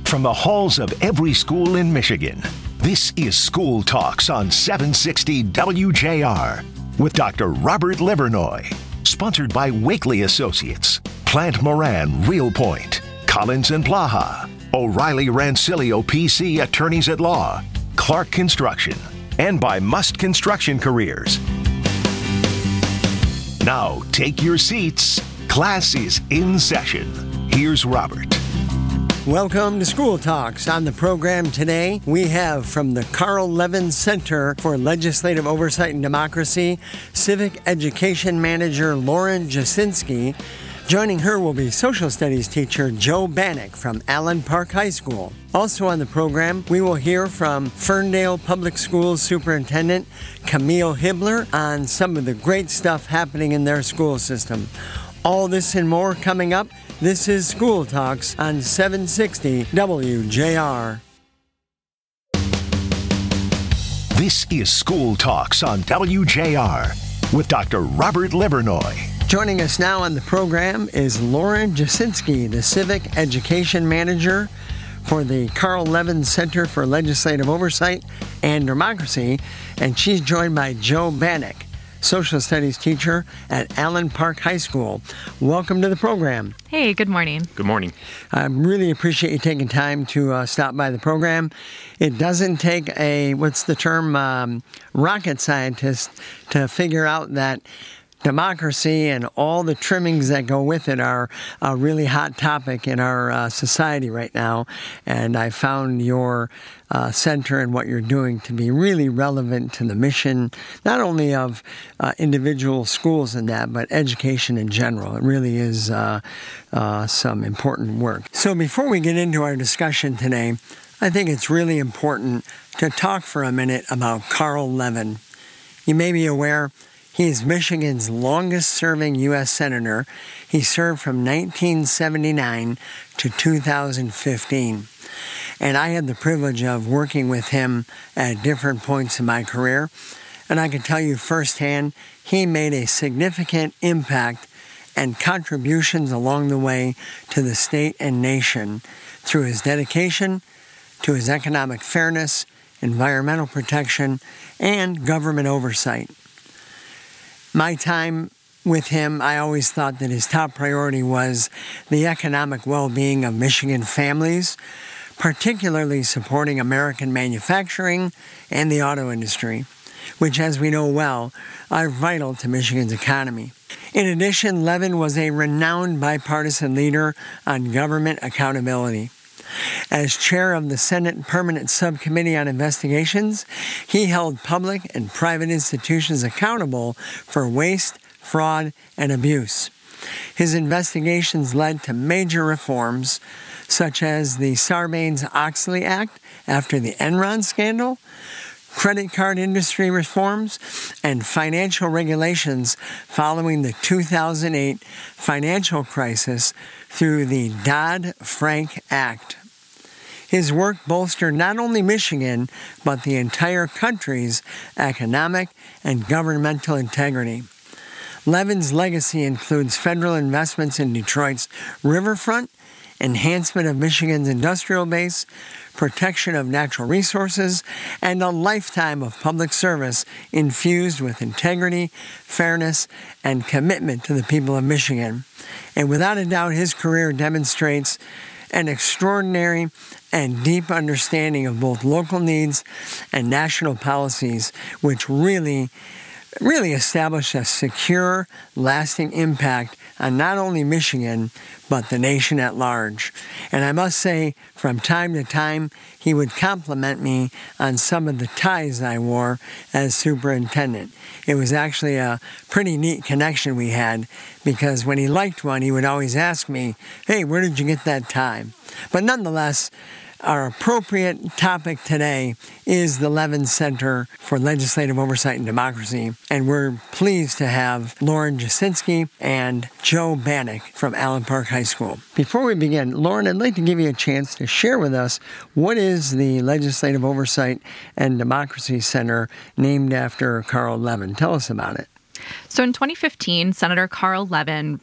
From the halls of every school in Michigan, this is School Talks on 760 WJR with Dr. Robert Livernoy. Sponsored by Wakely Associates, Plant Moran Real Point, Collins and Blaha, O'Reilly Rancilio PC Attorneys at Law, Clark Construction, and by Must Construction Careers. Now take your seats. Class is in session. Here's Robert. Welcome to School Talks. On the program today, we have from the Carl Levin Center for Legislative Oversight and Democracy, Civic Education Manager Lauren Jasinski. Joining her will be Social Studies teacher Joe Bannock from Allen Park High School. Also on the program, we will hear from Ferndale Public Schools Superintendent Camille Hibbler on some of the great stuff happening in their school system. All this and more coming up. This is School Talks on 760 WJR. This is School Talks on WJR with Dr. Robert Livernoy. Joining us now on the program is Lauren Jasinski, the Civic Education Manager for the Carl Levin Center for Legislative Oversight and Democracy, and she's joined by Joe Bannock, Social Studies teacher at Allen Park High School. Welcome to the program. Hey, good morning. Good morning. I really appreciate you taking time to stop by the program. It doesn't take a, rocket scientist to figure out that democracy and all the trimmings that go with it are a really hot topic in our society right now. And I found your center and what you're doing to be really relevant to the mission, not only of individual schools and that, but education in general. It really is some important work. So before we get into our discussion today, I think it's really important to talk for a minute about Carl Levin. You may be aware he is Michigan's longest-serving U.S. Senator. He served from 1979 to 2015. And I had the privilege of working with him at different points in my career. And I can tell you firsthand, he made a significant impact and contributions along the way to the state and nation through his dedication to his economic fairness, environmental protection, and government oversight. My time with him, I always thought that his top priority was the economic well-being of Michigan families, particularly supporting American manufacturing and the auto industry, which, as we know well, are vital to Michigan's economy. In addition, Levin was a renowned bipartisan leader on government accountability. As chair of the Senate Permanent Subcommittee on Investigations, he held public and private institutions accountable for waste, fraud, and abuse. His investigations led to major reforms, such as the Sarbanes-Oxley Act after the Enron scandal, credit card industry reforms, and financial regulations following the 2008 financial crisis through the Dodd-Frank Act. His work bolstered not only Michigan, but the entire country's economic and governmental integrity. Levin's legacy includes federal investments in Detroit's riverfront, enhancement of Michigan's industrial base, protection of natural resources, and a lifetime of public service infused with integrity, fairness, and commitment to the people of Michigan. And without a doubt, his career demonstrates an extraordinary and deep understanding of both local needs and national policies, which really establish a secure, lasting impact on not only Michigan, but the nation at large. And I must say, from time to time, he would compliment me on some of the ties I wore as superintendent. It was actually a pretty neat connection we had, because when he liked one, he would always ask me, "Hey, where did you get that tie?" But nonetheless, our appropriate topic today is the Levin Center for Legislative Oversight and Democracy, and we're pleased to have Lauren Jasinski and Joe Bannock from Allen Park High School. Before we begin, Lauren, I'd like to give you a chance to share with us what is the Legislative Oversight and Democracy Center named after Carl Levin. Tell us about it. So in 2015, Senator Carl Levin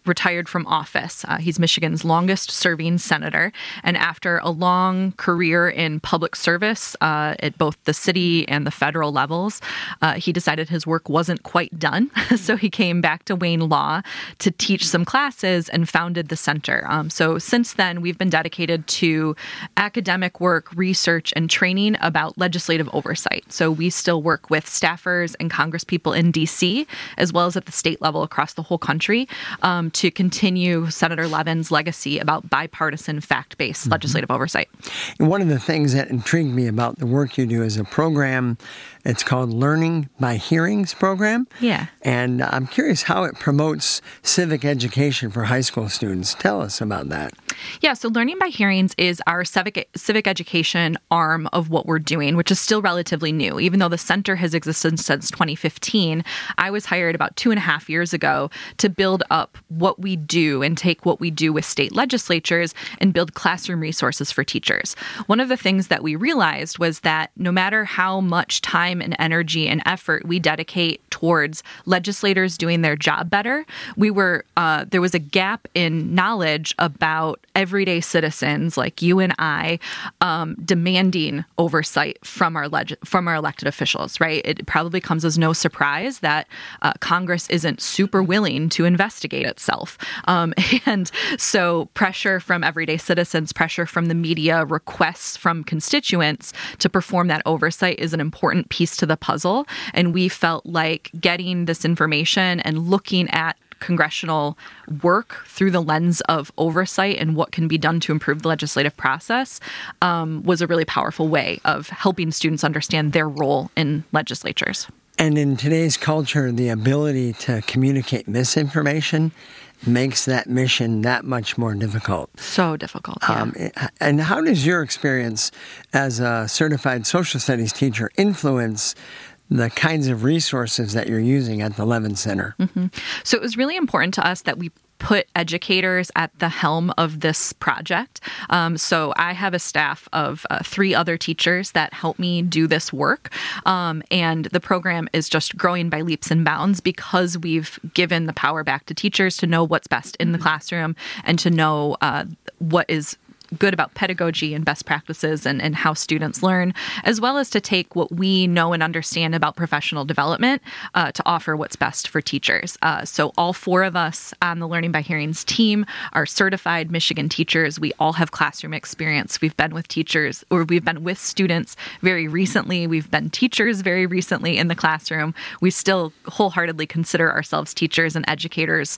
retired from office. He's Michigan's longest-serving senator, and after a long career in public service at both the city and the federal levels, he decided his work wasn't quite done, so he came back to Wayne Law to teach some classes and founded the center. So since then, we've been dedicated to academic work, research, and training about legislative oversight. So we still work with staffers and congresspeople in D.C., as well as at the state level across the whole country, to continue Senator Levin's legacy about bipartisan, fact-based legislative oversight. One of the things that intrigued me about the work you do is a program, it's called Learning by Hearings program. Yeah. And I'm curious how it promotes civic education for high school students. Tell us about that. Yeah, so Learning by Hearings is our civic education arm of what we're doing, which is still relatively new. Even though the center has existed since 2015, I was hired about 2.5 years ago to build up what we do and take what we do with state legislatures and build classroom resources for teachers. One of the things that we realized was that no matter how much time and energy and effort we dedicate towards legislators doing their job better, there was a gap in knowledge about everyday citizens like you and I demanding oversight from our elected officials, right? It probably comes as no surprise that Congress isn't super willing to investigate itself. And so pressure from everyday citizens, pressure from the media, requests from constituents to perform that oversight is an important piece to the puzzle. And we felt like getting this information and looking at congressional work through the lens of oversight and what can be done to improve the legislative process was a really powerful way of helping students understand their role in legislatures. And in today's culture, the ability to communicate misinformation makes that mission that much more difficult. So difficult. Yeah. And how does your experience as a certified social studies teacher influence the kinds of resources that you're using at the Levin Center? Mm-hmm. So it was really important to us that we put educators at the helm of this project. So I have a staff of 3 other teachers that help me do this work. And the program is just growing by leaps and bounds because we've given the power back to teachers to know what's best in the classroom and to know what is good about pedagogy and best practices and how students learn, as well as to take what we know and understand about professional development to offer what's best for teachers. So all 4 of us on the Learning by Hearings team are certified Michigan teachers. We all have classroom experience. We've been with teachers, or we've been with students very recently. We've been teachers very recently in the classroom. We still wholeheartedly consider ourselves teachers and educators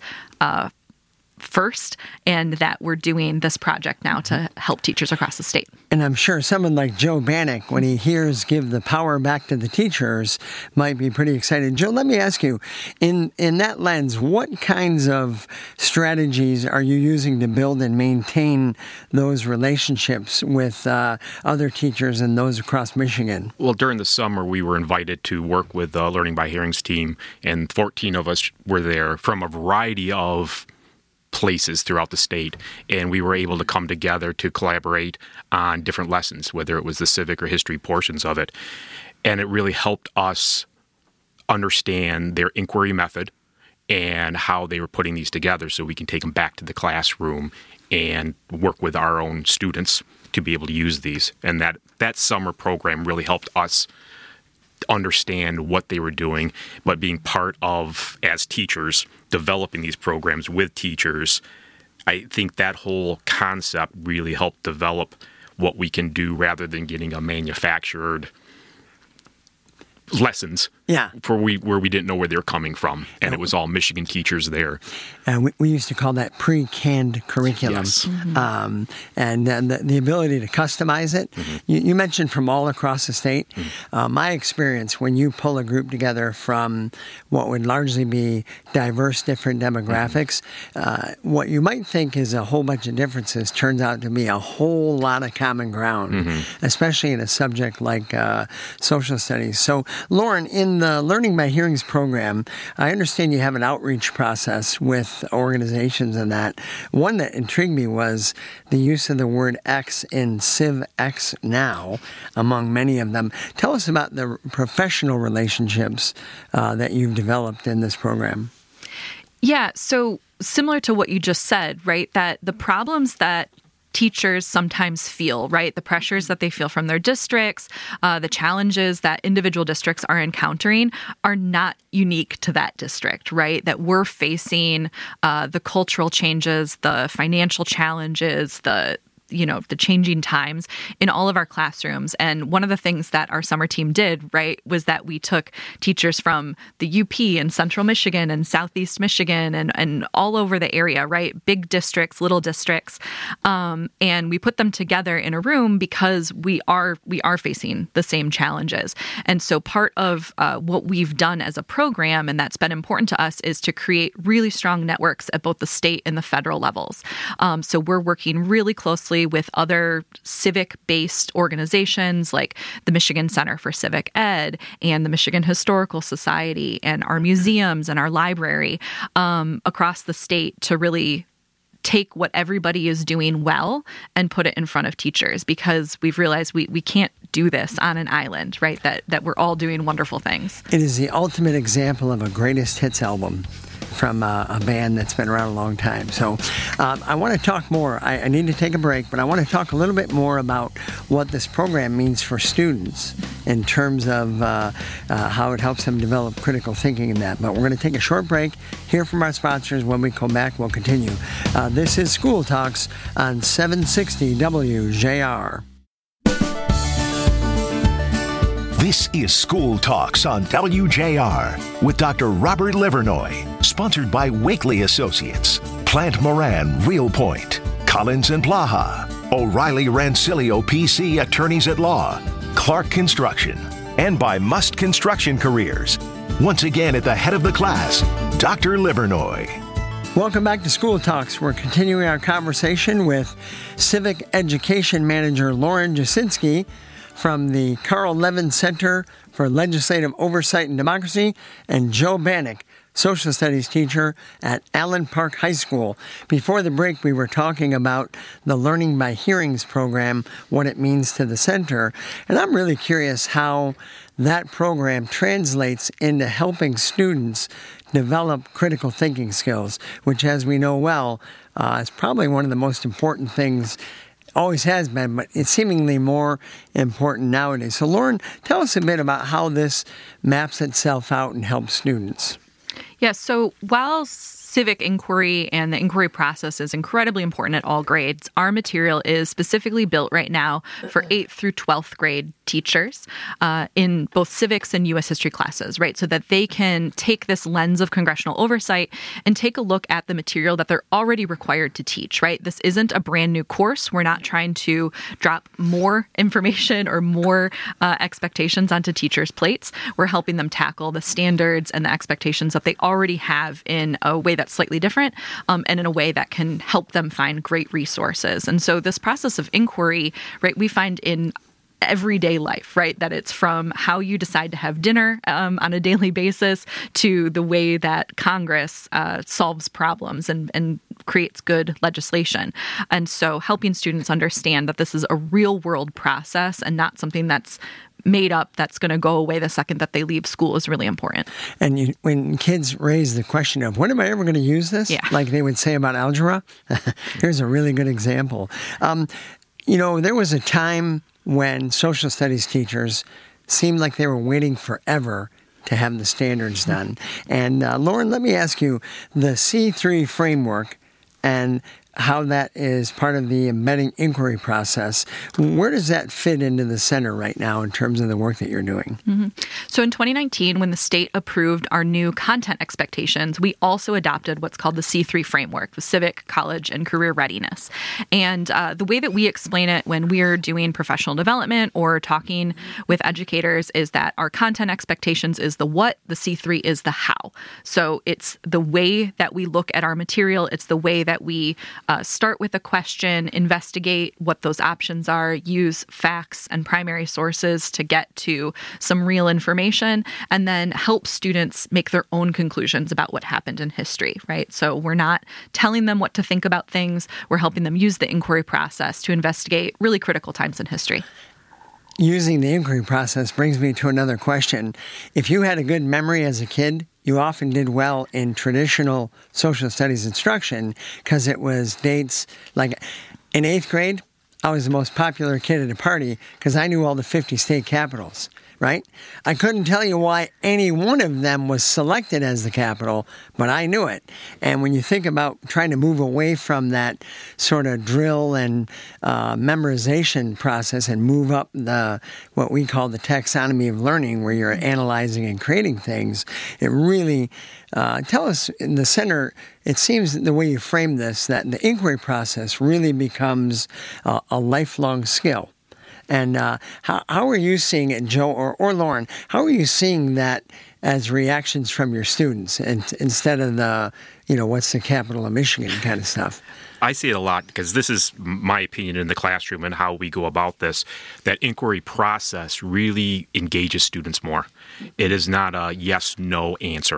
first, and that we're doing this project now to help teachers across the state. And I'm sure someone like Joe Bannock, when he hears give the power back to the teachers, might be pretty excited. Joe, let me ask you, in that lens, what kinds of strategies are you using to build and maintain those relationships with other teachers and those across Michigan? Well, during the summer, we were invited to work with the Learning by Hearings team, and 14 of us were there from a variety of places throughout the state, and we were able to come together to collaborate on different lessons, whether it was the civic or history portions of it. And it really helped us understand their inquiry method and how they were putting these together so we can take them back to the classroom and work with our own students to be able to use these. And that summer program really helped us understand what they were doing, but being part of, as teachers, developing these programs with teachers, I think that whole concept really helped develop what we can do rather than getting a manufactured lessons where we didn't know where they were coming from, and it was all Michigan teachers there. And we used to call that pre-canned curriculum. Yes. Mm-hmm. And the ability to customize it. Mm-hmm. You mentioned from all across the state. Mm-hmm. My experience, when you pull a group together from what would largely be diverse, different demographics, what you might think is a whole bunch of differences turns out to be a whole lot of common ground, especially in a subject like social studies. So, Lauren, in the Learning by Hearings program, I understand you have an outreach process with organizations and that. One that intrigued me was the use of the word X in CivX Now among many of them. Tell us about the professional relationships that you've developed in this program. Yeah, so similar to what you just said, right, that the problems that teachers sometimes feel, right? The pressures that they feel from their districts, the challenges that individual districts are encountering are not unique to that district, right? That we're facing the cultural changes, the financial challenges, the changing times in all of our classrooms. And one of the things that our summer team did, right, was that we took teachers from the UP and Central Michigan and Southeast Michigan and all over the area, right, big districts, little districts, and we put them together in a room because we are facing the same challenges. And so part of what we've done as a program, and that's been important to us, is to create really strong networks at both the state and the federal levels. So we're working really closely with other civic-based organizations like the Michigan Center for Civic Ed and the Michigan Historical Society and our museums and our library across the state to really take what everybody is doing well and put it in front of teachers, because we've realized we can't do this on an island, right? That we're all doing wonderful things. It is the ultimate example of a greatest hits album from a band that's been around a long time. So I want to talk more. I need to take a break, but I want to talk a little bit more about what this program means for students in terms of how it helps them develop critical thinking in that. But we're going to take a short break, hear from our sponsors. When we come back, we'll continue. This is School Talks on 760 WJR. This is School Talks on WJR with Dr. Robert Livernoy, sponsored by Wakely Associates, Plant Moran Real Point, Collins and Blaha, O'Reilly Rancilio PC Attorneys at Law, Clark Construction, and by Must Construction Careers. Once again at the head of the class, Dr. Livernoy. Welcome back to School Talks. We're continuing our conversation with Civic Education Manager Lauren Jasinski from the Carl Levin Center for Legislative Oversight and Democracy, and Joe Bannock, social studies teacher at Allen Park High School. Before the break, we were talking about the Learning by Hearings program, what it means to the center, and I'm really curious how that program translates into helping students develop critical thinking skills, which, as we know well, is probably one of the most important things. Always has been, but it's seemingly more important nowadays. So, Lauren, tell us a bit about how this maps itself out and helps students. Yes, so while civic inquiry and the inquiry process is incredibly important at all grades, our material is specifically built right now for 8th through 12th grade teachers in both civics and U.S. history classes, right? So that they can take this lens of congressional oversight and take a look at the material that they're already required to teach, right? This isn't a brand new course. We're not trying to drop more information or more expectations onto teachers' plates. We're helping them tackle the standards and the expectations that they already have in a way that's slightly different and in a way that can help them find great resources. And so this process of inquiry, right, we find in everyday life, right? That it's from how you decide to have dinner on a daily basis to the way that Congress solves problems and creates good legislation. And so helping students understand that this is a real world process and not something that's made up that's going to go away the second that they leave school is really important. And when kids raise the question of, when am I ever going to use this? Yeah. Like they would say about algebra. Here's a really good example. There was a time when social studies teachers seemed like they were waiting forever to have the standards done. And Lauren, let me ask you, the C3 framework and how that is part of the embedding inquiry process, where does that fit into the center right now in terms of the work that you're doing? Mm-hmm. So in 2019, when the state approved our new content expectations, we also adopted what's called the C3 framework, the civic, college, and career readiness. And the way that we explain it when we're doing professional development or talking with educators is that our content expectations is the what, the C3 is the how. So it's the way that we look at our material, it's the way that we start with a question, investigate what those options are, use facts and primary sources to get to some real information, and then help students make their own conclusions about what happened in history, right? So we're not telling them what to think about things. We're helping them use the inquiry process to investigate really critical times in history. Using the inquiry process brings me to another question. If you had a good memory as a kid, you often did well in traditional social studies instruction because it was dates like in 8th grade, I was the most popular kid at a party because I knew all the 50 state capitals, right? I couldn't tell you why any one of them was selected as the capital, but I knew it. And when you think about trying to move away from that sort of drill and memorization process and move up what we call the taxonomy of learning, where you're analyzing and creating things, it really tell us in the center. It seems the way you frame this, that the inquiry process really becomes a lifelong skill. And how are you seeing it, Joe or Lauren? How are you seeing that as reactions from your students instead of the, what's the capital of Michigan kind of stuff? I see it a lot because this is my opinion in the classroom and how we go about this. That inquiry process really engages students more. It is not a yes-no answer.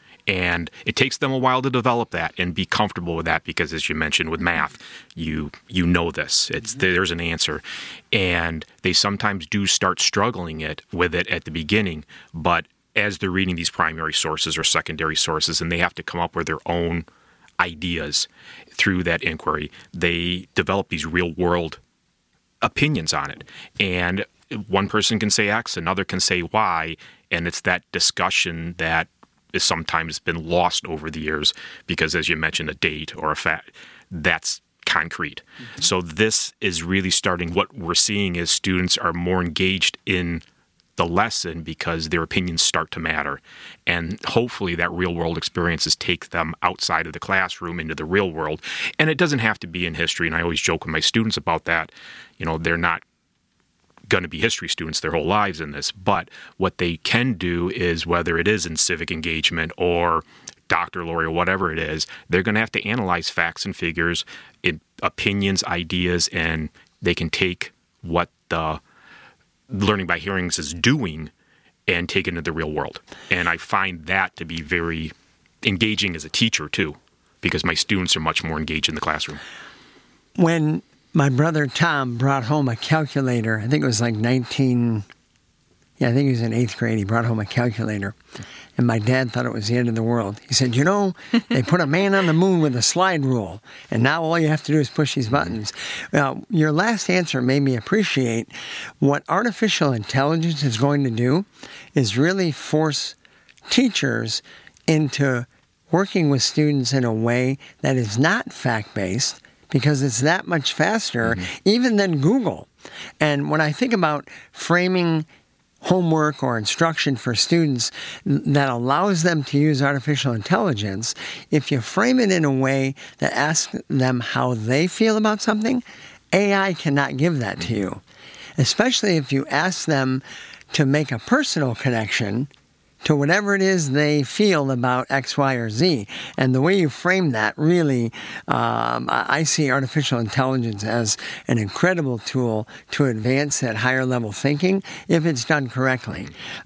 And it takes them a while to develop that and be comfortable with that because, as you mentioned, with math, you know this. There's an answer. And they sometimes do start struggling with it at the beginning, but as they're reading these primary sources or secondary sources and they have to come up with their own ideas through that inquiry, they develop these real-world opinions on it. And one person can say X, another can say Y, and it's that discussion that is sometimes been lost over the years because, as you mentioned, a date or a fact, that's concrete. Mm-hmm. So this is really starting. What we're seeing is students are more engaged in the lesson because their opinions start to matter. And hopefully that real-world experiences take them outside of the classroom into the real world. And it doesn't have to be in history, and I always joke with my students about that. They're not going to be history students their whole lives in this, but what they can do is, whether it is in civic engagement or doctor, lawyer, whatever it is, they're going to have to analyze facts and figures, opinions, ideas, and they can take what the learning by hearings is doing and take it into the real world. And I find that to be very engaging as a teacher too, because my students are much more engaged in the classroom. When my brother Tom brought home a calculator, I think it was like I think he was in 8th grade, he brought home a calculator. And my dad thought it was the end of the world. He said, they put a man on the moon with a slide rule, and now all you have to do is push these buttons. Well, your last answer made me appreciate what artificial intelligence is going to do is really force teachers into working with students in a way that is not fact-based, because it's that much faster, even than Google. And when I think about framing homework or instruction for students that allows them to use artificial intelligence, if you frame it in a way that asks them how they feel about something, AI cannot give that to you. Especially if you ask them to make a personal connection to whatever it is they feel about X, Y, or Z. And the way you frame that, really, I see artificial intelligence as an incredible tool to advance that higher level thinking if it's done correctly.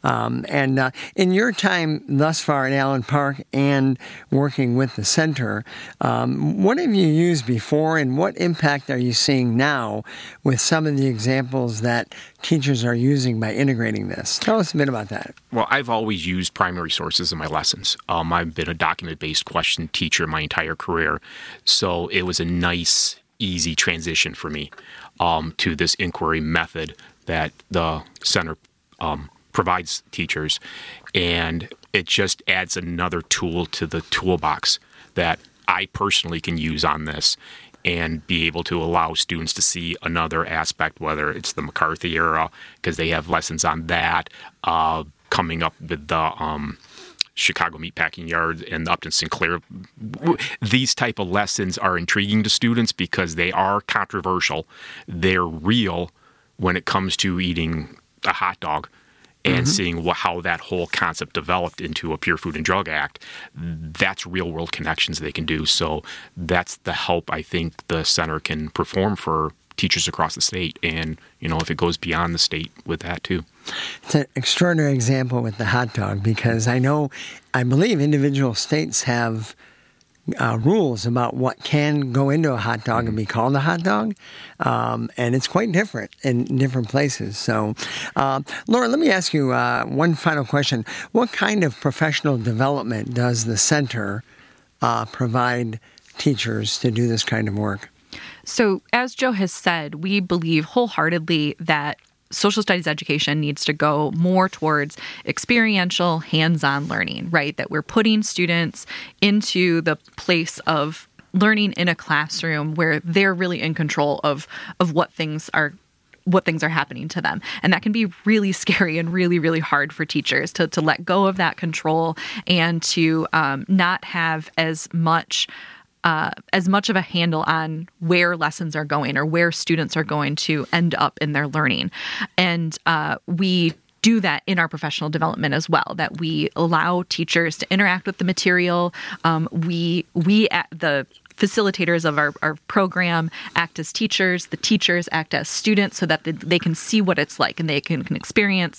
And in your time thus far at Allen Park and working with the center, what have you used before and what impact are you seeing now with some of the examples that teachers are using by integrating this? Tell us a bit about that. Well, I've always used primary sources in my lessons. I've been a document-based question teacher my entire career, so it was a nice, easy transition for me to this inquiry method that the center provides teachers, and it just adds another tool to the toolbox that I personally can use on this and be able to allow students to see another aspect, whether it's the McCarthy era, because they have lessons on that, coming up with the Chicago Meatpacking Yard and the Upton Sinclair. These type of lessons are intriguing to students because they are controversial. They're real when it comes to eating a hot dog and seeing how that whole concept developed into a Pure Food and Drug Act. That's real-world connections they can do. So that's the help I think the center can perform for teachers across the state, and if it goes beyond the state with that too. It's an extraordinary example with the hot dog because I believe individual states have rules about what can go into a hot dog and be called a hot dog. And it's quite different in different places. So, Laura, let me ask you one final question. What kind of professional development does the center provide teachers to do this kind of work? So, as Joe has said, we believe wholeheartedly that social studies education needs to go more towards experiential, hands-on learning, right? That we're putting students into the place of learning in a classroom where they're really in control of what things are happening to them. And that can be really scary and really, really hard for teachers to let go of that control and to not have as much of a handle on where lessons are going or where students are going to end up in their learning. And we do that in our professional development as well, that we allow teachers to interact with the material. We at the facilitators of our program act as teachers. The teachers act as students so that they can see what it's like and they can experience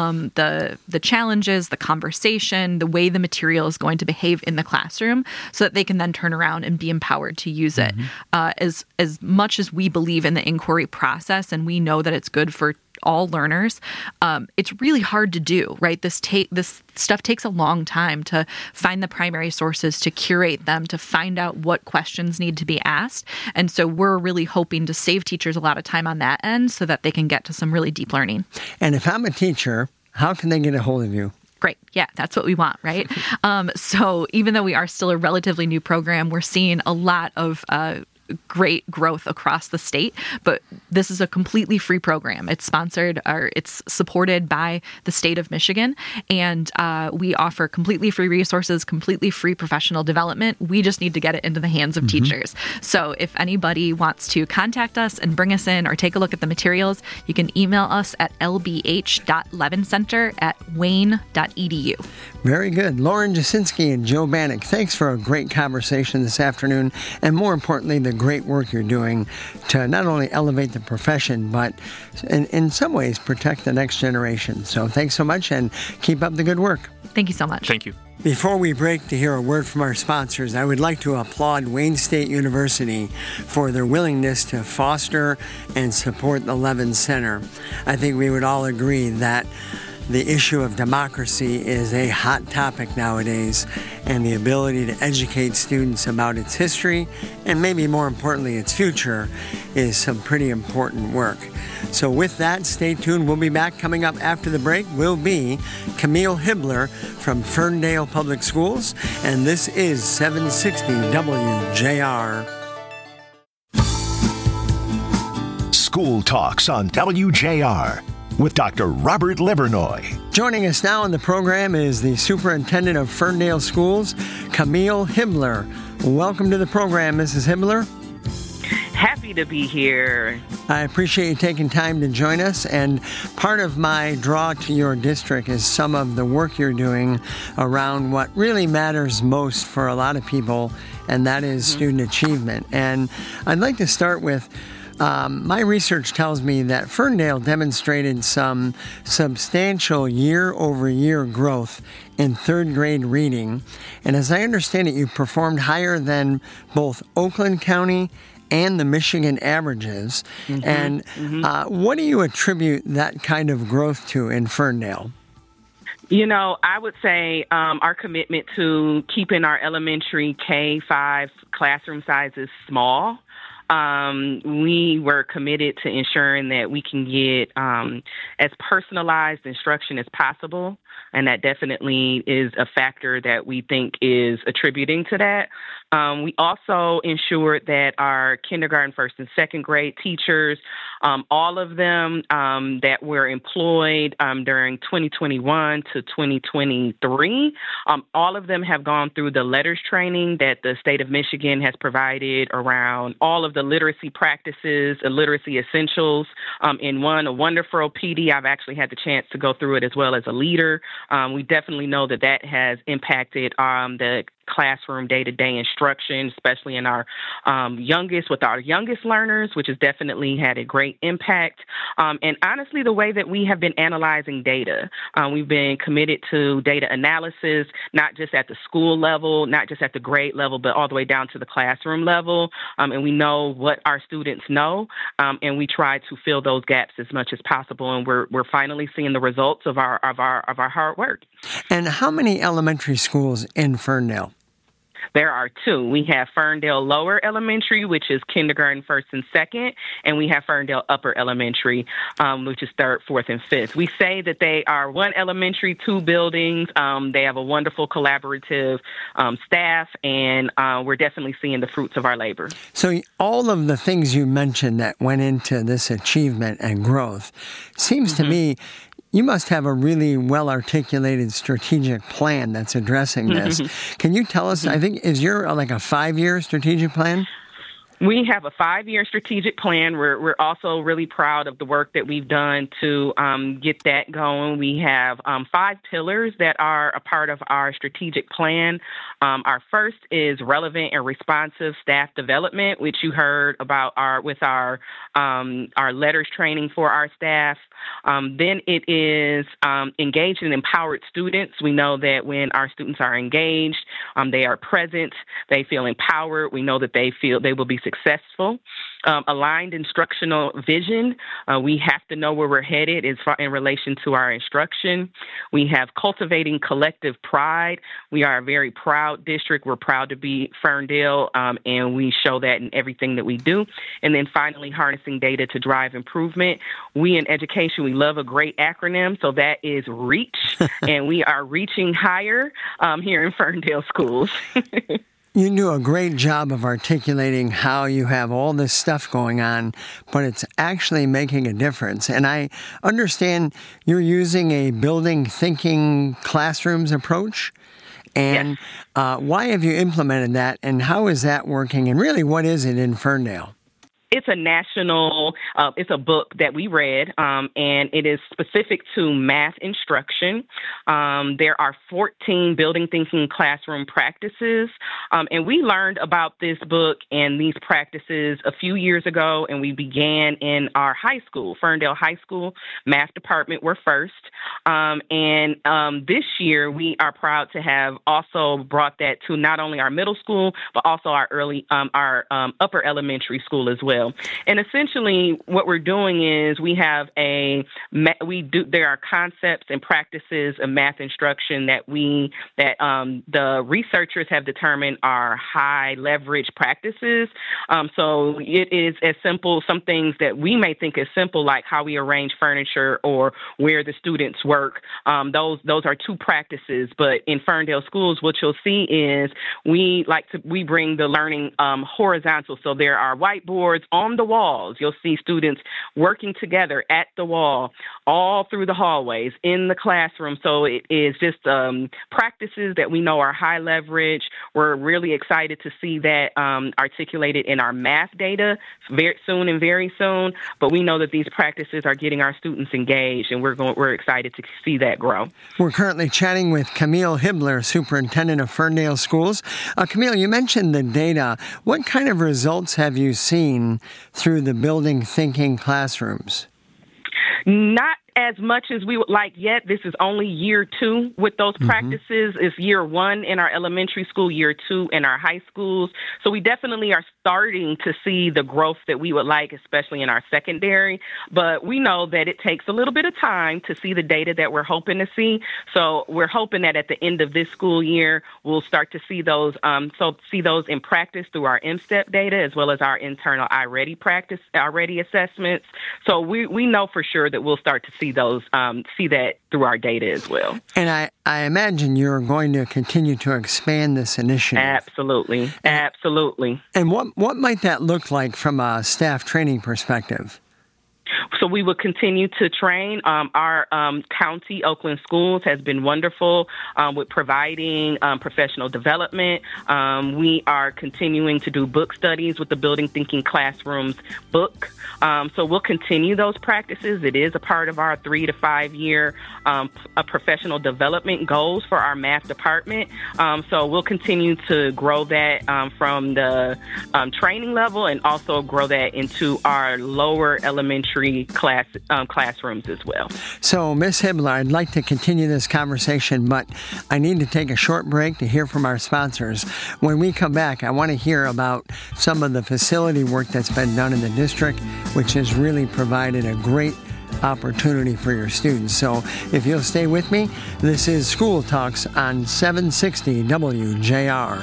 the challenges, the conversation, the way the material is going to behave in the classroom so that they can then turn around and be empowered to use it. As much as we believe in the inquiry process and we know that it's good for all learners, it's really hard to do, right? This stuff takes a long time to find the primary sources, to curate them, to find out what questions need to be asked. And so we're really hoping to save teachers a lot of time on that end so that they can get to some really deep learning. And if I'm a teacher, how can they get a hold of you? Great. Yeah, that's what we want, right? So even though we are still a relatively new program, we're seeing a lot of great growth across the state, but this is a completely free program. It's sponsored or it's supported by the state of Michigan, and we offer completely free resources, completely free professional development. We just need to get it into the hands of teachers. So if anybody wants to contact us and bring us in or take a look at the materials, you can email us at lbh.levencenter@wayne.edu. Very good. Lauren Jasinski and Joe Bannock, thanks for a great conversation this afternoon, and more importantly, the great work you're doing to not only elevate the profession, but in some ways protect the next generation. So thanks so much and keep up the good work. Thank you so much. Thank you. Before we break to hear a word from our sponsors, I would like to applaud Wayne State University for their willingness to foster and support the Levin Center. I think we would all agree that the issue of democracy is a hot topic nowadays, and the ability to educate students about its history and maybe more importantly its future is some pretty important work. So with that, stay tuned. We'll be back. Coming up after the break will be Camille Hibbler from Ferndale Public Schools, and this is 760 WJR. School Talks on WJR with Dr. Robert Livernoy. Joining us now on the program is the Superintendent of Ferndale Schools, Camille Hibbler. Welcome to the program, Mrs. Hibbler. Happy to be here. I appreciate you taking time to join us, and part of my draw to your district is some of the work you're doing around what really matters most for a lot of people, and that is student achievement. And I'd like to start with my research tells me that Ferndale demonstrated some substantial year-over-year growth in third grade reading. And as I understand it, you performed higher than both Oakland County and the Michigan averages. And what do you attribute that kind of growth to in Ferndale? You know, I would say our commitment to keeping our elementary K-5 classroom sizes small. We were committed to ensuring that we can get as personalized instruction as possible, and that definitely is a factor that we think is attributing to that. We also ensured that our kindergarten, first, and second grade teachers, all of them that were employed during 2021 to 2023, all of them have gone through the LETRS training that the state of Michigan has provided around all of the literacy practices, literacy essentials. In a wonderful PD, I've actually had the chance to go through it as well as a leader. We definitely know that has impacted the classroom day-to-day instruction, especially in our youngest learners, which has definitely had a great impact. And honestly, the way that we have been analyzing data, we've been committed to data analysis, not just at the school level, not just at the grade level, but all the way down to the classroom level. And we know what our students know, and we try to fill those gaps as much as possible. And we're finally seeing the results of our hard work. And how many elementary schools in Ferndale? There are two. We have Ferndale Lower Elementary, which is kindergarten, first and second, and we have Ferndale Upper Elementary, which is third, fourth, and fifth. We say that they are one elementary, two buildings. They have a wonderful collaborative staff, and we're definitely seeing the fruits of our labor. So all of the things you mentioned that went into this achievement and growth, seems to me you must have a really well-articulated strategic plan that's addressing this. Can you tell us, I think, is your like a 5-year strategic plan? We have a 5-year strategic plan. We're also really proud of the work that we've done to get that going. We have 5 pillars that are a part of our strategic plan. Our first is relevant and responsive staff development, which you heard about with our letters training for our staff. Then it is engaged and empowered students. We know that when our students are engaged, they are present, they feel empowered. We know that they feel they will be successful. Aligned instructional vision. We have to know where we're headed in relation to our instruction. We have cultivating collective pride. We are a very proud district. We're proud to be Ferndale, and we show that in everything that we do. And then finally, harnessing data to drive improvement. We in education, we love a great acronym, so that is REACH, and we are reaching higher here in Ferndale schools. You do a great job of articulating how you have all this stuff going on, but it's actually making a difference. And I understand you're using a building thinking classrooms approach. And yes. Why have you implemented that, and how is that working? And really, what is it in Ferndale? It's a national, it's a book that we read, and it is specific to math instruction. There are 14 building thinking classroom practices, and we learned about this book and these practices a few years ago, and we began in our high school, Ferndale High School math department. We're first, and this year we are proud to have also brought that to not only our middle school, but also our upper elementary school as well. And essentially what we're doing is there are concepts and practices of math instruction that the researchers have determined are high leverage practices. So it is as simple, some things that we may think is simple, like how we arrange furniture or where the students work. Those are 2 practices. But in Ferndale schools, what you'll see is we bring the learning horizontal. So there are whiteboards on the walls. You'll see students working together at the wall, all through the hallways, in the classroom. So it is just practices that we know are high leverage. We're really excited to see that articulated in our math data very soon. But we know that these practices are getting our students engaged, and we're excited to see that grow. We're currently chatting with Camille Hibbler, Superintendent of Ferndale Schools. Camille, you mentioned the data. What kind of results have you seen through the building thinking classrooms? Not as much as we would like yet. This is only year 2 with those practices. It's year 1 in our elementary school, year 2 in our high schools. So we definitely are starting to see the growth that we would like, especially in our secondary. But we know that it takes a little bit of time to see the data that we're hoping to see. So we're hoping that at the end of this school year, we'll start to see those in practice through our MSTEP data, as well as our internal iReady assessments. So we know for sure that we'll start to see that through our data as well. And I imagine you're going to continue to expand this initiative. Absolutely. And what might that look like from a staff training perspective? So we will continue to train. Our county, Oakland Schools, has been wonderful with providing professional development. We are continuing to do book studies with the Building Thinking Classrooms book. So we'll continue those practices. It is a part of our 3 to 5 year professional development goals for our math department. So we'll continue to grow that from the training level and also grow that into our lower elementary classrooms as well. So, Ms. Hibbler, I'd like to continue this conversation, but I need to take a short break to hear from our sponsors. When we come back, I want to hear about some of the facility work that's been done in the district, which has really provided a great opportunity for your students. So if you'll stay with me, this is School Talks on 760 WJR.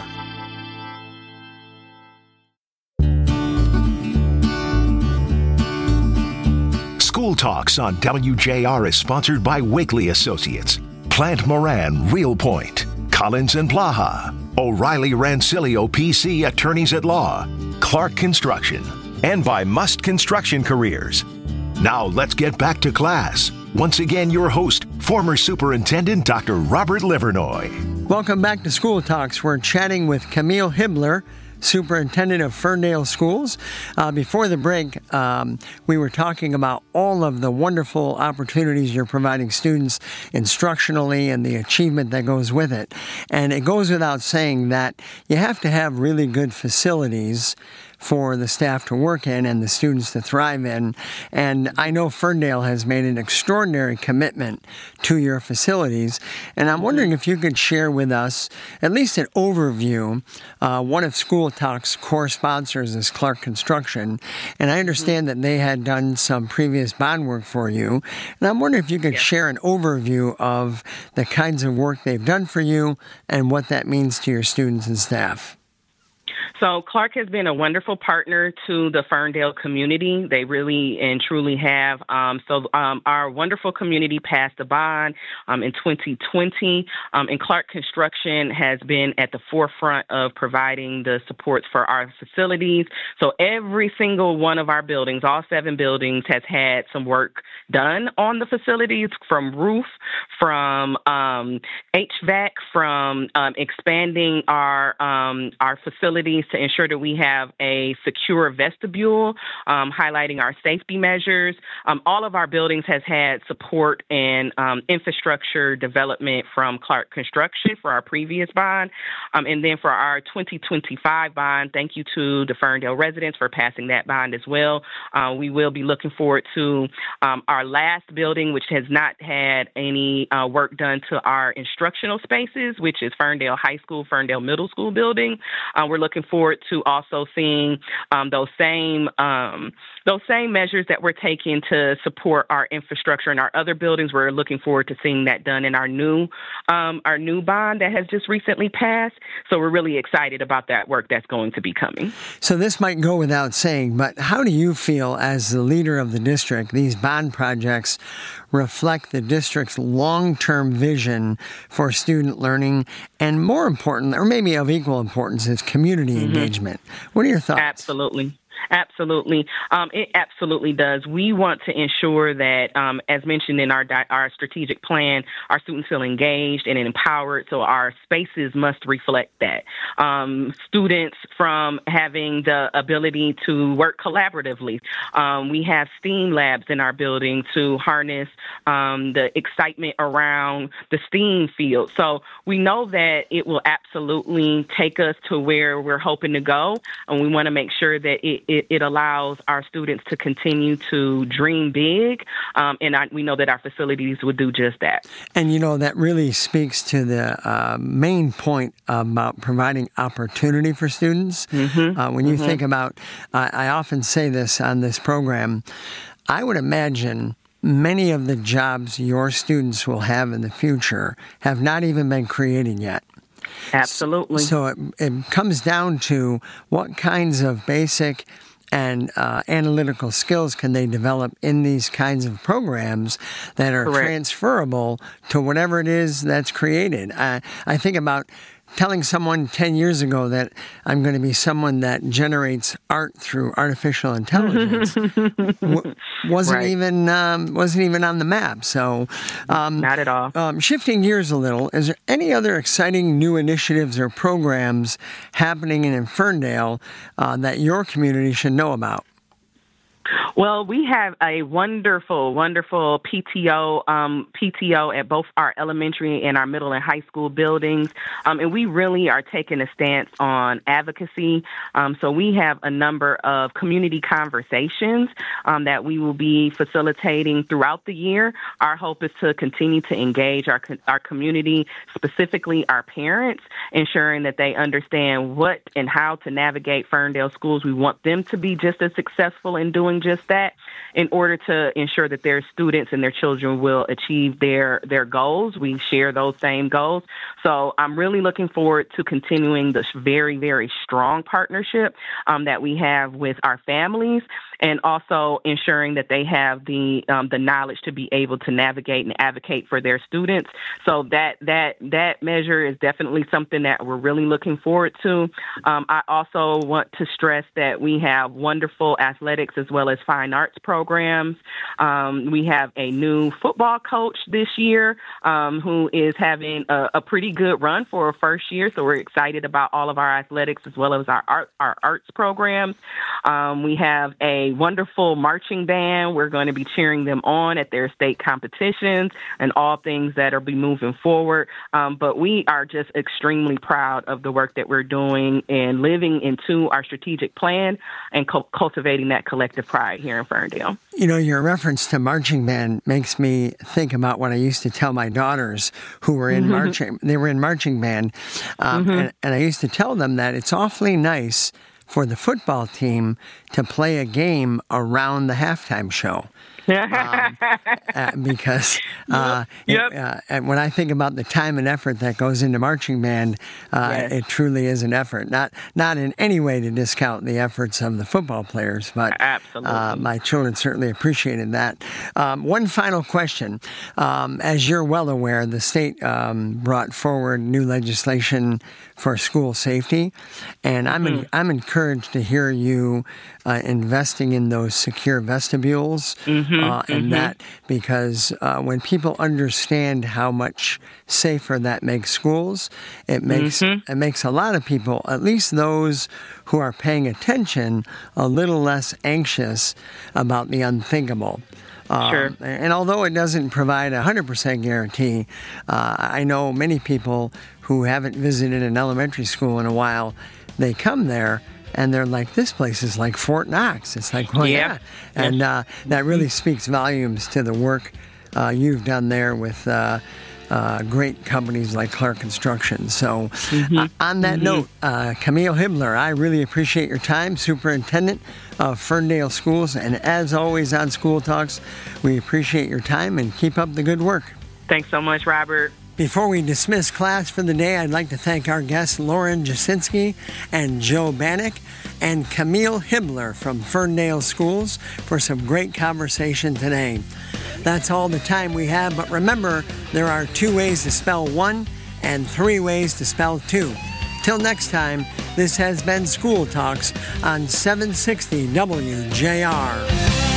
School Talks on WJR is sponsored by Wakely Associates, Plant Moran, Real Point, Collins and Plaha, O'Reilly Rancilio PC Attorneys at Law, Clark Construction, and by Must Construction Careers. Now let's get back to class. Once again, your host, former Superintendent Dr. Robert Livernoy. Welcome back to School Talks. We're chatting with Camille Hibbler, Superintendent of Ferndale Schools. Before the break, we were talking about all of the wonderful opportunities you're providing students instructionally and the achievement that goes with it. And it goes without saying that you have to have really good facilities for the staff to work in and the students to thrive in. And I know Ferndale has made an extraordinary commitment to your facilities. And I'm wondering if you could share with us at least an overview. One of School Talks' core sponsors is Clark Construction. And I understand that they had done some previous bond work for you. And I'm wondering if you could share an overview of the kinds of work they've done for you and what that means to your students and staff. So Clark has been a wonderful partner to the Ferndale community. They really and truly have. Our wonderful community passed a bond in 2020, and Clark Construction has been at the forefront of providing the supports for our facilities. So every single one of our buildings, all 7 buildings, has had some work done on the facilities, from roof, from HVAC, from expanding our facilities to ensure that we have a secure vestibule, highlighting our safety measures. All of our buildings has had support and infrastructure development from Clark Construction for our previous bond. And then for our 2025 bond, thank you to the Ferndale residents for passing that bond as well. We will be looking forward to our last building, which has not had any work done to our instructional spaces, which is Ferndale High School, Ferndale Middle School building. We're looking forward to also seeing those same measures that we're taking to support our infrastructure in our other buildings. We're looking forward to seeing that done in our new bond that has just recently passed. So we're really excited about that work that's going to be coming. So this might go without saying, but how do you feel as the leader of the district these bond projects reflect the district's long-term vision for student learning, and more important, or maybe of equal importance, is community engagement? What are your thoughts? Absolutely. Absolutely. It absolutely does. We want to ensure that, as mentioned in our strategic plan, our students feel engaged and empowered, so our spaces must reflect that. Students from having the ability to work collaboratively. We have STEAM labs in our building to harness the excitement around the STEAM field. So we know that it will absolutely take us to where we're hoping to go, and we want to make sure that it allows our students to continue to dream big, and we know that our facilities would do just that. And, that really speaks to the main point about providing opportunity for students. When you think about, I often say this on this program, I would imagine many of the jobs your students will have in the future have not even been created yet. Absolutely. So it comes down to what kinds of basic and analytical skills can they develop in these kinds of programs that are transferable to whatever it is that's created. I think about telling someone 10 years ago that I'm going to be someone that generates art through artificial intelligence wasn't even on the map. So, not at all. Shifting gears a little, is there any other exciting new initiatives or programs happening in Ferndale that your community should know about? Well, we have a wonderful PTO at both our elementary and our middle and high school buildings, and we really are taking a stance on advocacy. So we have a number of community conversations that we will be facilitating throughout the year. Our hope is to continue to engage our community, specifically our parents, ensuring that they understand what and how to navigate Ferndale schools. We want them to be just as successful in doing just that, in order to ensure that their students and their children will achieve their goals. We share those same goals. So I'm really looking forward to continuing this very, very strong partnership that we have with our families, and also ensuring that they have the knowledge to be able to navigate and advocate for their students. So that measure is definitely something that we're really looking forward to. I also want to stress that we have wonderful athletics as well as fine arts programs. We have a new football coach this year who is having a pretty good run for a first year. So we're excited about all of our athletics as well as our arts programs. We have a wonderful marching band. We're going to be cheering them on at their state competitions and all things that are be moving forward. But we are just extremely proud of the work that we're doing and living into our strategic plan and cultivating that collective pride here in Ferndale. You know, your reference to marching band makes me think about what I used to tell my daughters who were in marching. They were in marching band, and I used to tell them that it's awfully nice for the football team to play a game around the halftime show. Because when I think about the time and effort that goes into marching band, it truly is an effort. Not in any way to discount the efforts of the football players, but my children certainly appreciated that. One final question. As you're well aware, the state brought forward new legislation for school safety, and I'm encouraged to hear you investing in those secure vestibules and that, because when people understand how much safer that makes schools, it makes a lot of people, at least those who are paying attention, a little less anxious about the unthinkable. Sure. And although it doesn't provide a 100% guarantee, I know many people who haven't visited an elementary school in a while, they come there and they're like, this place is like Fort Knox. It's like, well, yeah. And that really speaks volumes to the work you've done there with great companies like Clark Construction. So on that note, Camille Hibbler, I really appreciate your time, Superintendent of Ferndale Schools. And as always on School Talks, we appreciate your time and keep up the good work. Thanks so much, Robert. Before we dismiss class for the day, I'd like to thank our guests Lauren Jasinski and Joe Bannock and Camille Hibbler from Ferndale Schools for some great conversation today. That's all the time we have, but remember, there are 2 ways to spell one and 3 ways to spell two. Till next time, this has been School Talks on 760 WJR.